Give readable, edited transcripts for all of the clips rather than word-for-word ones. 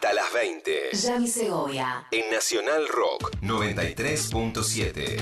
hasta las 20. Yami Segovia. En Nacional Rock 93.7.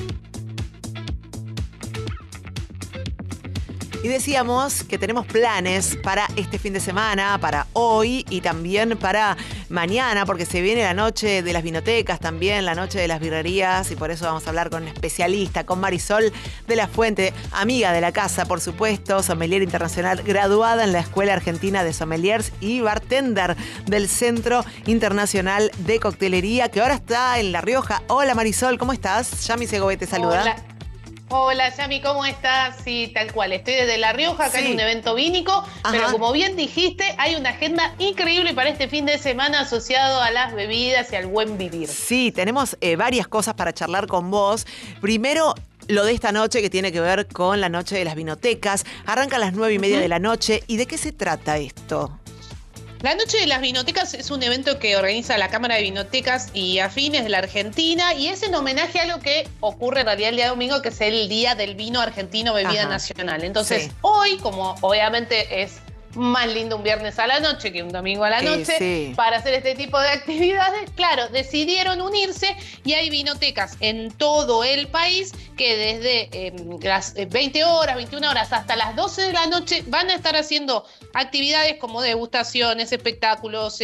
Y decíamos que tenemos planes para este fin de semana, para hoy y también para mañana, porque se viene la noche de las vinotecas también, la noche de las birrerías, y por eso vamos a hablar con un especialista, con Marisol de la Fuente, amiga de la casa, por supuesto, sommelier internacional, graduada en la Escuela Argentina de Sommeliers y bartender del Centro Internacional de Coctelería, que ahora está en La Rioja. Hola Marisol, ¿cómo estás? Yami Segovia te saluda. Hola, Yami, ¿cómo estás? Sí, tal cual. Estoy desde La Rioja, acá en un evento vínico, Ajá. Pero como bien dijiste, hay una agenda increíble para este fin de semana asociado a las bebidas y al buen vivir. Sí, tenemos varias cosas para charlar con vos. Primero, lo de esta noche que tiene que ver con la noche de las vinotecas. Arranca a las 9:30 de la noche. ¿Y de qué se trata esto? La Noche de las Vinotecas es un evento que organiza la Cámara de Vinotecas y Afines de la Argentina y es en homenaje a lo que ocurre en realidad el día domingo, que es el Día del Vino Argentino Bebida Ajá. Nacional. Entonces, Sí. Hoy, como obviamente es más lindo un viernes a la noche que un domingo a la noche, sí. para hacer este tipo de actividades, claro, decidieron unirse y hay vinotecas en todo el país que desde las 20 horas, 21 horas hasta las 12 de la noche van a estar haciendo actividades como degustaciones, espectáculos,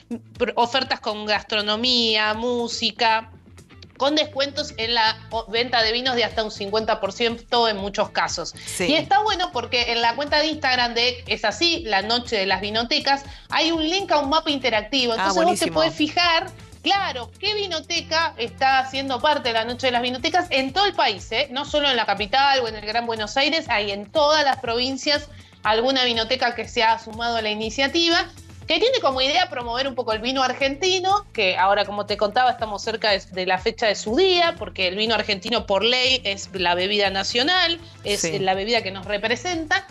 ofertas con gastronomía, música, con descuentos en la venta de vinos de hasta un 50% en muchos casos. Sí. Y está bueno porque en la cuenta de Instagram de Es Así, la Noche de las Vinotecas, hay un link a un mapa interactivo. Entonces vos buenísimo. te podés fijar, claro, qué vinoteca está haciendo parte de la Noche de las Vinotecas en todo el país, ¿eh? No solo en la capital o en el Gran Buenos Aires, hay en todas las provincias alguna vinoteca que se ha sumado a la iniciativa, que tiene como idea promover un poco el vino argentino, que ahora, como te contaba, estamos cerca de la fecha de su día, porque el vino argentino por ley es la bebida nacional, es Sí. la bebida que nos representa.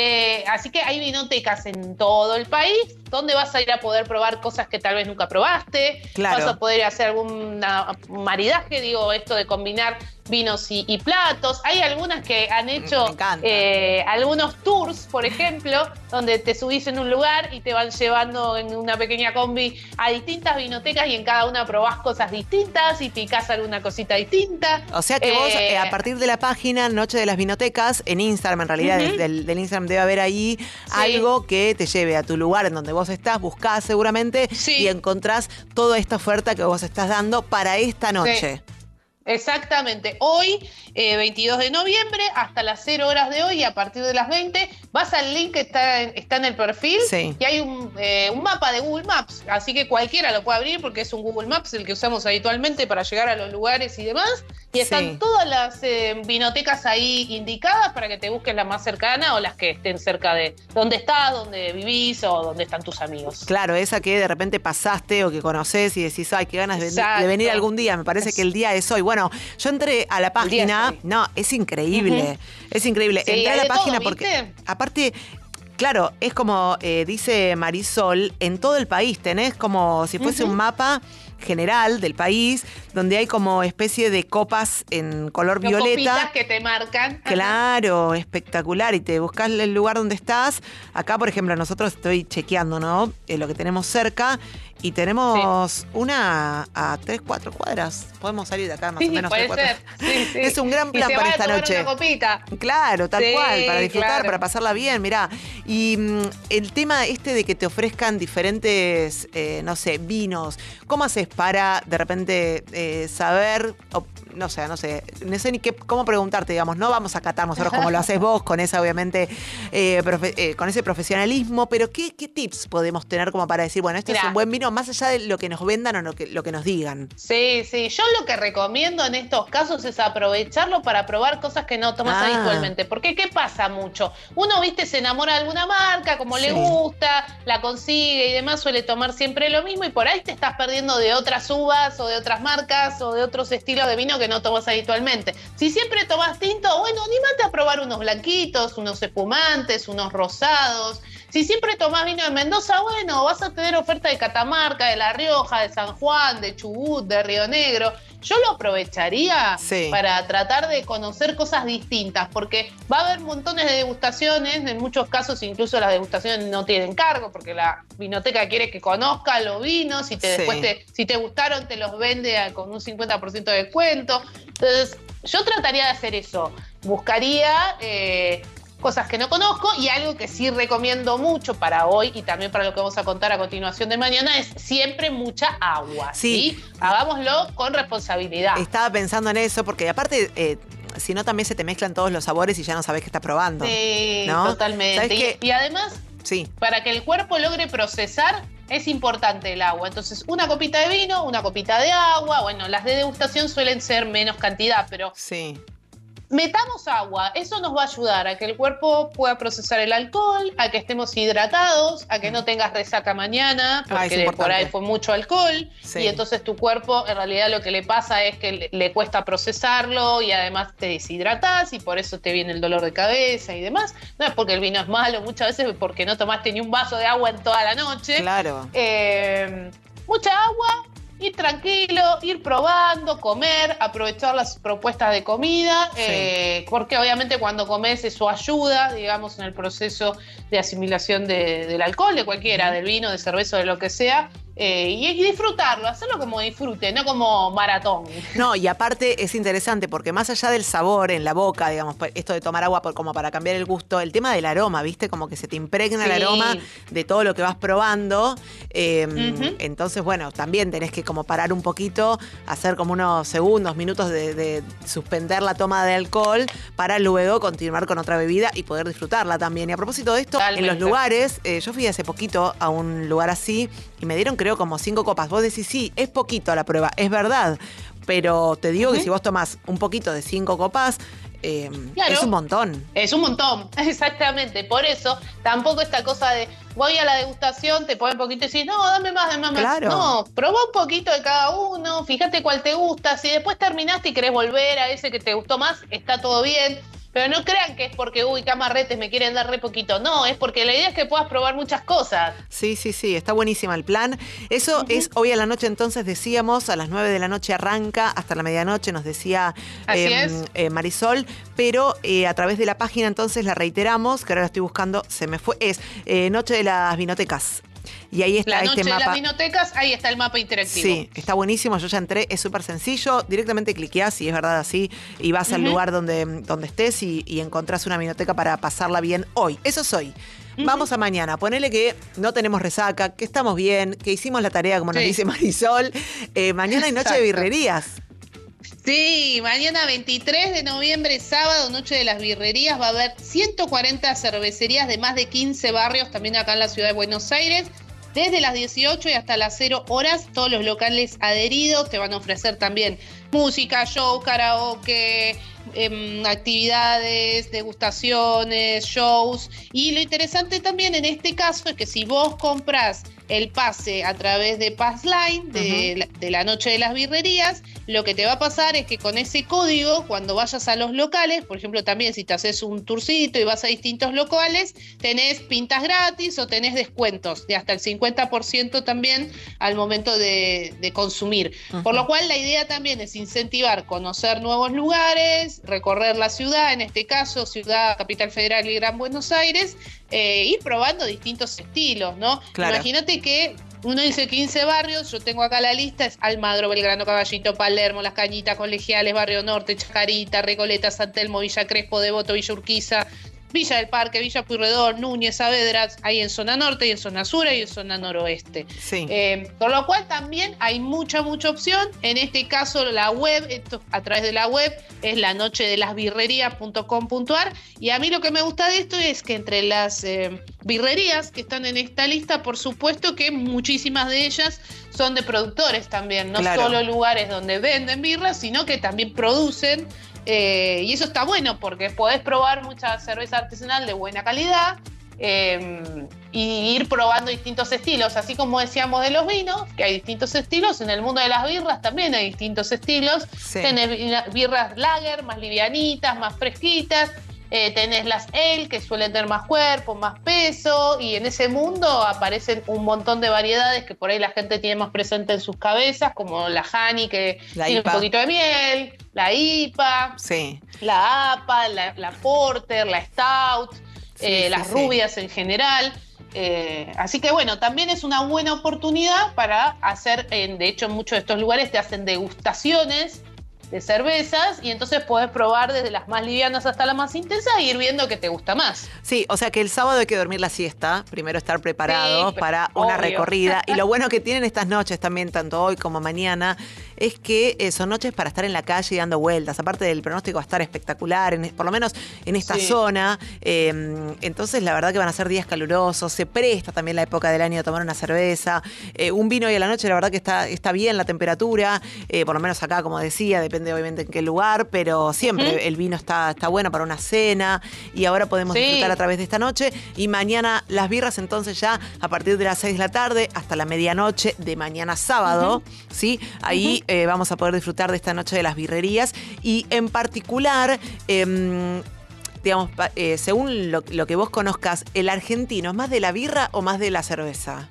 Así que hay vinotecas en todo el país donde vas a ir a poder probar cosas que tal vez nunca probaste, Claro. vas a poder hacer algún maridaje, digo, esto de combinar vinos y platos. Hay algunas que han hecho Me encanta. algunos tours, por ejemplo, donde te subís en un lugar y te van llevando en una pequeña combi a distintas vinotecas y en cada una probás cosas distintas y picás alguna cosita distinta. O sea que vos, a partir de la página Noche de las Vinotecas, en Instagram, en realidad, del Instagram debe haber ahí algo que te lleve a tu lugar en donde vos estás, buscás seguramente y encontrás toda esta oferta que vos estás dando para esta noche. Exactamente. Hoy, 22 de noviembre, hasta las 0 horas de hoy, y a partir de las 20, vas al link que está en el perfil y hay un mapa de Google Maps, así que cualquiera lo puede abrir porque es un Google Maps el que usamos habitualmente para llegar a los lugares y demás, y están todas las vinotecas ahí indicadas para que te busques la más cercana o las que estén cerca de donde estás, donde vivís o donde están tus amigos. Claro, esa que de repente pasaste o que conocés y decís, ay, qué ganas de venir algún día, me parece que el día es hoy. Bueno, yo entré a la página, no, es increíble, es increíble. Sí, entré a la página todo, porque, ¿viste? aparte, claro, es como dice Marisol, en todo el país tenés como si fuese un mapa general del país, donde hay como especie de copas en color violeta. Copitas que te marcan. Claro, espectacular. Y te buscas el lugar donde estás. Acá, por ejemplo, nosotros estoy chequeando, ¿no? Lo que tenemos cerca. Y tenemos una a 3-4 cuadras. Podemos salir de acá más o menos. Puede 3-4. ser. Sí. Es un gran plan para esta noche. Una copita. Claro, tal cual, para disfrutar, claro. para pasarla bien, mirá. Y el tema este de que te ofrezcan diferentes, no sé, vinos, ¿cómo haces para de repente saber, no sé ni cómo preguntarte, digamos, no vamos a catar nosotros como lo haces vos, con esa obviamente, con ese profesionalismo, pero ¿qué tips podemos tener como para decir, bueno, este es un buen vino, más allá de lo que nos vendan o lo que nos digan? Sí, yo lo que recomiendo en estos casos es aprovecharlo para probar cosas que no tomas habitualmente, porque ¿qué pasa mucho? Uno, viste, se enamora de alguna marca, como le gusta, la consigue y demás, suele tomar siempre lo mismo y por ahí te estás perdiendo de otras uvas o de otras marcas o de otros estilos de vino que no tomas habitualmente. Si siempre tomas tinto, bueno, anímate a probar unos blanquitos, unos espumantes, unos rosados. si siempre tomás vino de Mendoza, bueno, vas a tener oferta de Catamarca, de La Rioja, de San Juan, de Chubut, de Río Negro. Yo lo aprovecharía para tratar de conocer cosas distintas, porque va a haber montones de degustaciones, en muchos casos incluso las degustaciones no tienen cargo, porque la vinoteca quiere que conozcas los vinos, después si te gustaron te los vende con un 50% de descuento. Entonces, yo trataría de hacer eso. Buscaría cosas que no conozco, y algo que sí recomiendo mucho para hoy y también para lo que vamos a contar a continuación de mañana es siempre mucha agua. ¿Sí? Hagámoslo con responsabilidad. Estaba pensando en eso porque aparte, si no también se te mezclan todos los sabores y ya no sabes qué estás probando. Sí, ¿no? Totalmente. Y además, para que el cuerpo logre procesar, es importante el agua. Entonces, una copita de vino, una copita de agua. Bueno, las de degustación suelen ser menos cantidad, pero metamos agua. Eso nos va a ayudar a que el cuerpo pueda procesar el alcohol, a que estemos hidratados, a que no tengas resaca mañana, porque por ahí fue mucho alcohol. Y entonces tu cuerpo, en realidad, lo que le pasa es que le cuesta procesarlo y además te deshidratás y por eso te viene el dolor de cabeza y demás. No es porque el vino es malo, muchas veces es porque no tomaste ni un vaso de agua en toda la noche. Claro. Mucha agua. Ir tranquilo, ir probando, comer, aprovechar las propuestas de comida, porque obviamente cuando comes eso ayuda, digamos, en el proceso de asimilación del alcohol, de cualquiera, del vino, de cerveza, de lo que sea. Y disfrutarlo, hacerlo como disfrute, no como maratón. No, y aparte es interesante porque más allá del sabor en la boca, digamos, esto de tomar agua como para cambiar el gusto, el tema del aroma, ¿viste? Como que se te impregna el aroma de todo lo que vas probando. Entonces, bueno, también tenés que como parar un poquito, hacer como unos segundos, minutos de suspender la toma de alcohol para luego continuar con otra bebida y poder disfrutarla también. Y a propósito de esto, en los lugares, yo fui hace poquito a un lugar así y me dieron, creo, como 5 copas. Vos decís, sí, es poquito a la prueba, es verdad. Pero te digo que si vos tomás un poquito de 5 copas, claro, es un montón. Es un montón, exactamente. Por eso, tampoco esta cosa de voy a la degustación, te ponen un poquito y decís, no, dame más. Claro. No, probá un poquito de cada uno, fíjate cuál te gusta. Si después terminaste y querés volver a ese que te gustó más, está todo bien. Pero no crean que es porque, camarretes, me quieren dar re poquito. No, es porque la idea es que puedas probar muchas cosas. Sí, está buenísima el plan. Eso es hoy a la noche, entonces decíamos, a las 9 de la noche arranca, hasta la medianoche, nos decía Marisol, pero a través de la página entonces la reiteramos, que ahora la estoy buscando, se me fue, es Noche de las Vinotecas. Y ahí está este mapa. La noche de las vinotecas, ahí está el mapa interactivo. Sí, está buenísimo, yo ya entré, es súper sencillo, directamente cliqueás, si es verdad así, y vas al lugar donde estés y encontrás una vinoteca para pasarla bien hoy. Eso es hoy. Vamos a mañana, ponele que no tenemos resaca, que estamos bien, que hicimos la tarea como nos dice Marisol. Mañana hay noche de birrerías. Sí, mañana 23 de noviembre, sábado, Noche de las Birrerías, va a haber 140 cervecerías de más de 15 barrios, también acá en la ciudad de Buenos Aires. Desde las 18 y hasta las 0 horas, todos los locales adheridos te van a ofrecer también música, show, karaoke, actividades, degustaciones, shows. Y lo interesante también en este caso es que si vos comprás el pase a través de Passline, de la Noche de las Birrerías, lo que te va a pasar es que con ese código, cuando vayas a los locales, por ejemplo, también si te haces un tourcito y vas a distintos locales, tenés pintas gratis o tenés descuentos de hasta el 50% también al momento de consumir. Por lo cual la idea también es incentivar, conocer nuevos lugares, recorrer la ciudad, en este caso Ciudad Capital Federal y Gran Buenos Aires, ir probando distintos estilos, ¿no? Claro. Imagínate que uno dice 15 barrios, yo tengo acá la lista, es Almagro, Belgrano, Caballito, Palermo, Las Cañitas, Colegiales, Barrio Norte, Chacarita, Recoleta, San Telmo, Villa Crespo, Devoto, Villa Urquiza, Villa del Parque, Villa Pueyrredón, Núñez, Saavedra, hay en zona norte, y en zona sur y en zona noroeste. Sí. Con lo cual también hay mucha opción. En este caso la web, esto a través de la web, es lanochedelasbirrerías.com.ar, y a mí lo que me gusta de esto es que entre las birrerías que están en esta lista, por supuesto que muchísimas de ellas son de productores también, no solo lugares donde venden birras, sino que también producen. Y eso está bueno porque podés probar mucha cerveza artesanal de buena calidad y ir probando distintos estilos, así como decíamos de los vinos, que hay distintos estilos, en el mundo de las birras también hay distintos estilos. Tenés birras lager, más livianitas, más fresquitas, tenés las ale, que suelen tener más cuerpo, más peso, y en ese mundo aparecen un montón de variedades que por ahí la gente tiene más presente en sus cabezas, como la honey, que tiene un poquito de miel, la IPA, la APA, la porter, la stout, las rubias en general. Así que bueno, también es una buena oportunidad para hacer, de hecho en muchos de estos lugares te hacen degustaciones de cervezas y entonces podés probar desde las más livianas hasta las más intensas e ir viendo qué te gusta más. Sí, o sea que el sábado hay que dormir la siesta, primero estar preparado para una recorrida. Y lo bueno que tienen estas noches también, tanto hoy como mañana, es que son noches para estar en la calle y dando vueltas. Aparte del pronóstico va a estar espectacular, por lo menos en esta zona. Entonces la verdad que van a ser días calurosos, se presta también la época del año a tomar una cerveza. Un vino hoy a la noche, la verdad que está bien la temperatura, por lo menos acá, como decía, depende obviamente en qué lugar, pero siempre el vino está bueno para una cena y ahora podemos disfrutar a través de esta noche. Y mañana las birras entonces ya a partir de las 6 de la tarde hasta la medianoche de mañana sábado, ¿sí? Ahí vamos a poder disfrutar de esta noche de las birrerías y en particular... digamos, según lo que vos conozcas, ¿el argentino es más de la birra o más de la cerveza?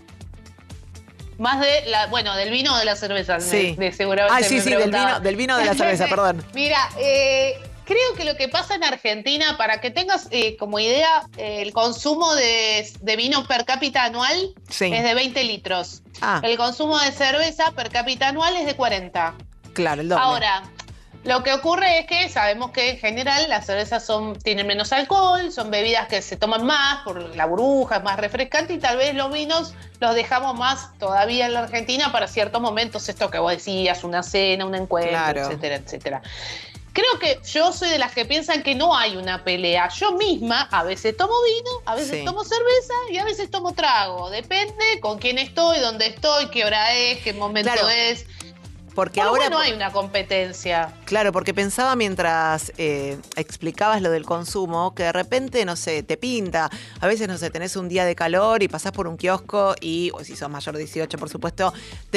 Más del vino o de la cerveza, seguramente. Del vino de la cerveza, perdón. Mira, creo que lo que pasa en Argentina, para que tengas como idea, el consumo de vino per cápita anual es de 20 litros. El consumo de cerveza per cápita anual es de 40. Claro, el doble. Ahora, lo que ocurre es que sabemos que en general las cervezas tienen menos alcohol, son bebidas que se toman más por la burbuja, es más refrescante y tal vez los vinos los dejamos más todavía en la Argentina para ciertos momentos, esto que vos decías, una cena, un encuentro, etcétera, etcétera. Creo que yo soy de las que piensan que no hay una pelea. Yo misma a veces tomo vino, a veces tomo cerveza y a veces tomo trago. Depende con quién estoy, dónde estoy, qué hora es, qué momento es. Porque ahora no hay una competencia. Claro, porque pensaba mientras explicabas lo del consumo, que de repente, no sé, te pinta. A veces, no sé, tenés un día de calor y pasás por un kiosco y, o si sos mayor de 18, por supuesto,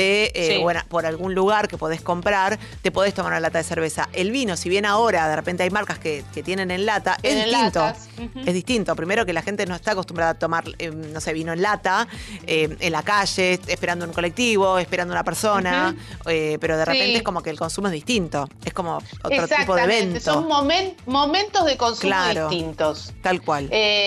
por algún lugar que podés comprar, te podés tomar una lata de cerveza. El vino, si bien ahora de repente hay marcas que tienen en lata, es distinto. Es distinto. Primero que la gente no está acostumbrada a tomar, no sé, vino en lata, en la calle, esperando un colectivo, esperando una persona, pero de repente es como que el consumo es distinto. Es como otro tipo de evento. Son momentos de consumo distintos. Tal cual.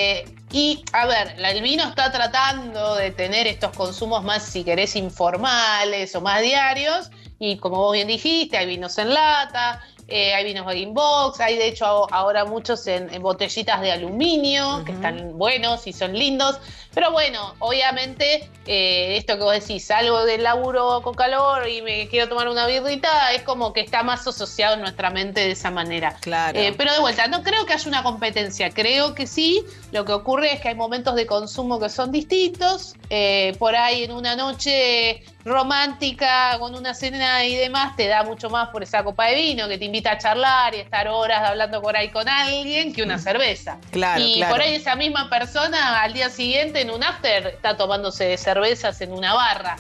Y, a ver, el vino está tratando de tener estos consumos más, si querés, informales o más diarios. Y como vos bien dijiste, hay vinos en lata, hay vinos bag-in-box, hay de hecho ahora muchos en botellitas de aluminio, que están buenos y son lindos. Pero bueno, obviamente, esto que vos decís, salgo del laburo con calor y me quiero tomar una birrita, es como que está más asociado en nuestra mente de esa manera. Claro. Pero de vuelta, no creo que haya una competencia, creo que sí. Lo que ocurre es que hay momentos de consumo que son distintos. Por ahí en una noche romántica, con una cena y demás, te da mucho más por esa copa de vino que te invita a charlar y estar horas hablando por ahí con alguien que una cerveza. Claro, por ahí esa misma persona al día siguiente en un after está tomándose cervezas en una barra.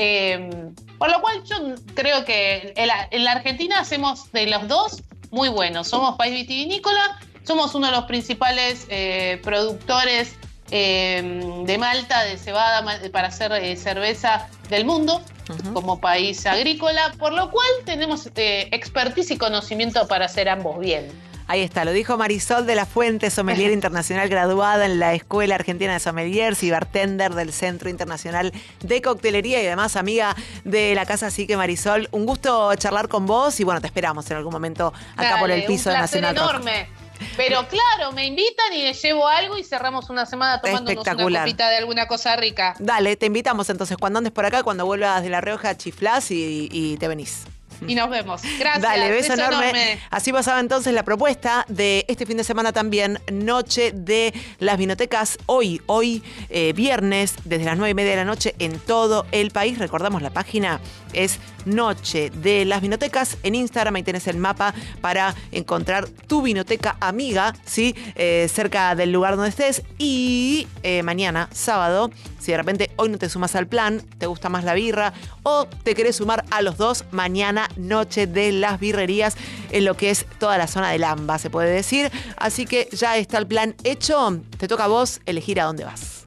Por lo cual yo creo que en la Argentina hacemos de los dos muy buenos. Somos país vitivinícola, somos uno de los principales productores de malta, de cebada para hacer cerveza del mundo, como país agrícola, por lo cual tenemos expertise y conocimiento para hacer ambos bien. Ahí está, lo dijo Marisol de la Fuente, sommelier internacional graduada en la Escuela Argentina de Sommeliers y bartender del Centro Internacional de Coctelería y además amiga de la casa. Así que Marisol, un gusto charlar con vos y bueno, te esperamos en algún momento acá por el piso de Nacional Rock. Enorme. Pero claro, me invitan y les llevo algo y cerramos una semana tomándonos una copita de alguna cosa rica. Dale, te invitamos entonces cuando andes por acá, cuando vuelvas de La Rioja, chiflás y te venís. Y nos vemos. Gracias. Dale, beso enorme. Así pasaba entonces la propuesta de este fin de semana también, Noche de las Vinotecas. Hoy viernes, desde las 9:30 de la noche en todo el país. Recordamos, la página es Noche de las Vinotecas. En Instagram ahí tenés el mapa para encontrar tu vinoteca amiga, ¿sí? Cerca del lugar donde estés. Y mañana, sábado, si de repente hoy no te sumas al plan, te gusta más la birra o te querés sumar a los dos, mañana Noche de las Birrerías en lo que es toda la zona del AMBA, se puede decir. Así que ya está el plan hecho. Te toca a vos elegir a dónde vas.